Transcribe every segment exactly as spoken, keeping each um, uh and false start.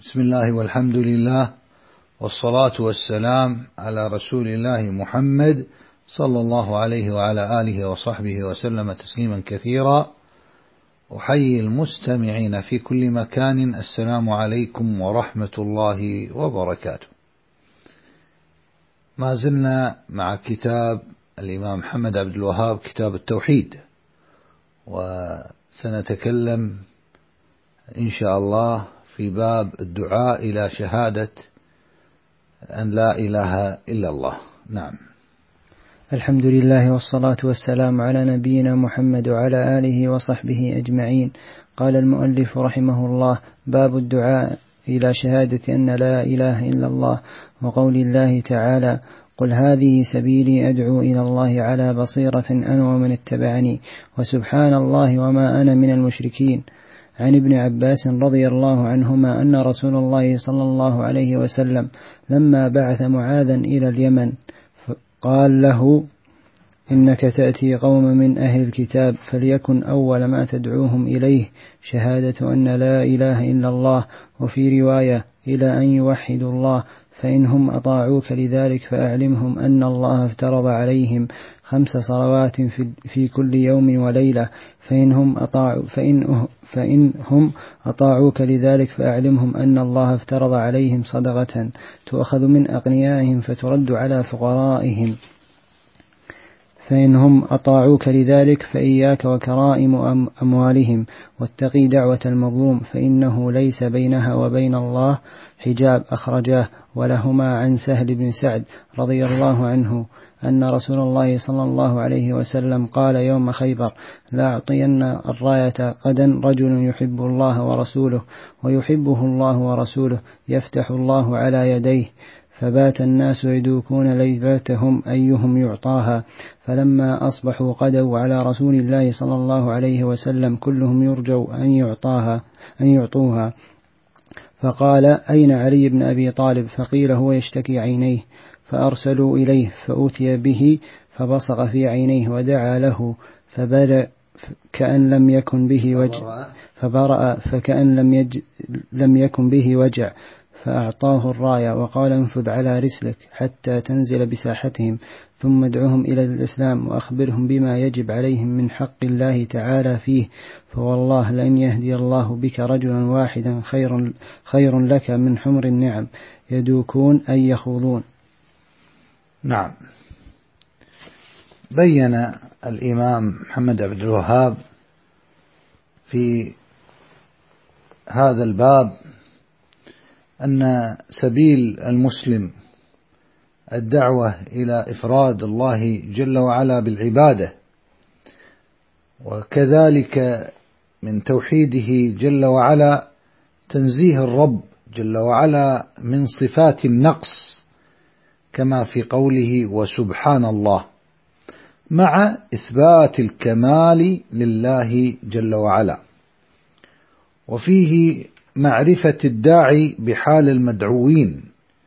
بسم الله والحمد لله والصلاة والسلام على رسول الله محمد صلى الله عليه وعلى آله وصحبه وسلم تسليما كثيرا. أحيي المستمعين في كل مكان، السلام عليكم ورحمة الله وبركاته. ما زلنا مع كتاب الإمام محمد عبد الوهاب، كتاب التوحيد، وسنتكلم إن شاء الله في باب الدعاء إلى شهادة أن لا إله إلا الله. نعم. الحمد لله والصلاة والسلام على نبينا محمد وعلى آله وصحبه أجمعين. قال المؤلف رحمه الله: باب الدعاء إلى شهادة أن لا إله إلا الله، وقول الله تعالى: قل هذه سبيلي أدعو إلى الله على بصيرة أنا ومن اتبعني وسبحان الله وما أنا من المشركين. عن ابن عباس رضي الله عنهما أن رسول الله صلى الله عليه وسلم لما بعث معاذا إلى اليمن قال له: إنك تأتي قوم من أهل الكتاب، فليكن أول ما تدعوهم إليه شهادة أن لا إله إلا الله، وفي رواية إلى أن يوحدوا الله، فإنهم أطاعوك لذلك فأعلمهم أن الله افترض عليهم خمس صلوات في كل يوم وليلة، فإنهم أطاعوا فإن فإنهم أطاعوك لذلك فأعلمهم أن الله افترض عليهم صدقة تؤخذ من أغنيائهم فترد على فقرائهم، فإنهم أطاعوك لذلك فإياك وكرائم أموالهم، واتقي دعوة المظلوم فإنه ليس بينها وبين الله حجاب. أخرجاه. ولهما عن سهل بن سعد رضي الله عنه أن رسول الله صلى الله عليه وسلم قال يوم خيبر: لا أعطين الراية غدا رجل يحب الله ورسوله ويحبه الله ورسوله يفتح الله على يديه. فبات الناس يدوكون ليلتهم أيهم يعطاها، فلما أصبحوا قدوا على رسول الله صلى الله عليه وسلم كلهم يرجوا أن يعطاها أن يعطوها، فقال: أين علي بن أبي طالب؟ فقيل: هو يشتكي عينيه. فأرسلوا إليه فأتي به فبصق في عينيه ودعا له فبرأ كأن لم يكن به وجع فبرأ فكأن لم, يج لم يكن به وجع، فأعطاه الراية وقال: انفذ على رسلك حتى تنزل بساحتهم، ثم ادعوهم إلى الإسلام وأخبرهم بما يجب عليهم من حق الله تعالى فيه، فوالله لأن يهدي الله بك رجلا واحدا خير, خير لك من حمر النعم، يدوكون أي يخوضون. نعم. بين الإمام محمد عبد الوهاب في هذا الباب أن سبيل المسلم الدعوة إلى إفراد الله جل وعلا بالعبادة، وكذلك من توحيده جل وعلا تنزيه الرب جل وعلا من صفات النقص، كما في قوله: وسبحان الله، مع إثبات الكمال لله جل وعلا. وفيه معرفة الداعي بحال المدعوين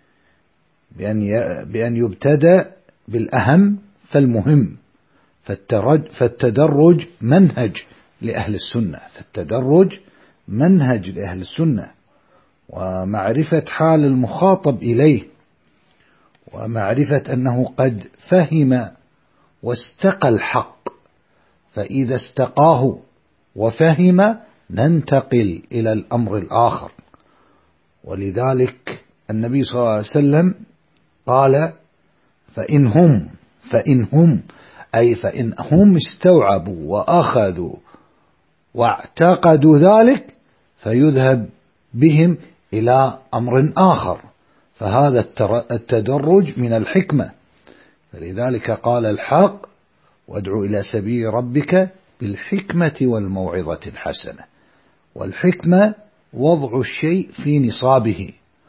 بأن يبتدأ بالأهم فالمهم، فالتدرج منهج لأهل السنة فالتدرج منهج لأهل السنة ومعرفة حال المخاطب إليه، ومعرفة أنه قد فهم واستقى الحق، فإذا استقاه وفهم ننتقل إلى الأمر الآخر. ولذلك النبي صلى الله عليه وسلم قال: فإنهم فإنهم أي فإنهم استوعبوا وأخذوا واعتقدوا ذلك فيذهب بهم إلى أمر آخر، فهذا التدرج من الحكمة. فلذلك قال الحق: وادعو إلى سبيل ربك بالحكمة والموعظة الحسنة. والحكمة وضع الشيء في نصابه،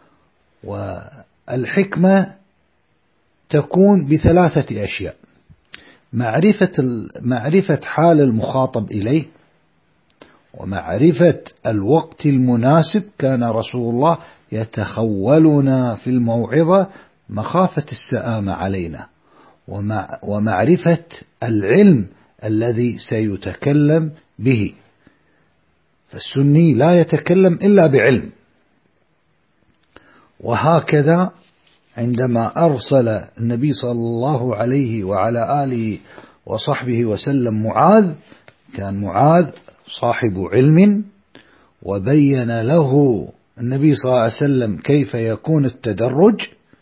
والحكمة تكون بثلاثة أشياء: معرفة معرفة حال المخاطب إليه، ومعرفة الوقت المناسب. كان رسول الله يتخولنا في الموعظة مخافة السآمة علينا، ومعرفة العلم الذي سيتكلم به. فالسني لا يتكلم إلا بعلم، وهكذا عندما أرسل النبي صلى الله عليه وعلى آله وصحبه وسلم معاذ، كان معاذ صاحب علم، وبين له النبي صلى الله عليه وسلم كيف يكون التدرج،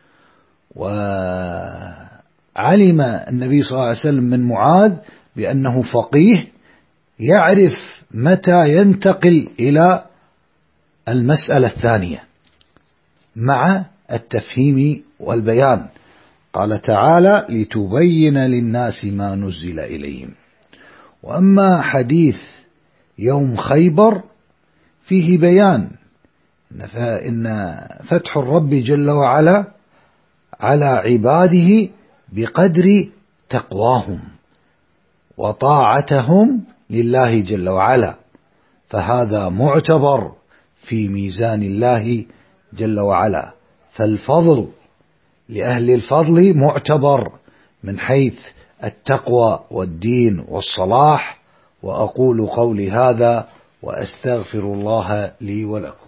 وعلم النبي صلى الله عليه وسلم من معاذ بأنه فقيه يعرف متى ينتقل إلى المسألة الثانية مع التفهيم والبيان. قال تعالى: لتبين للناس ما نزل إليهم. وأما حديث يوم خيبر فيه بيان إن فتح الرب جل وعلا على عباده بقدر تقواهم وطاعتهم لله جل وعلا، فهذا معتبر في ميزان الله جل وعلا. فالفضل لأهل الفضل معتبر من حيث التقوى والدين والصلاح. وأقول قولي هذا وأستغفر الله لي ولكم.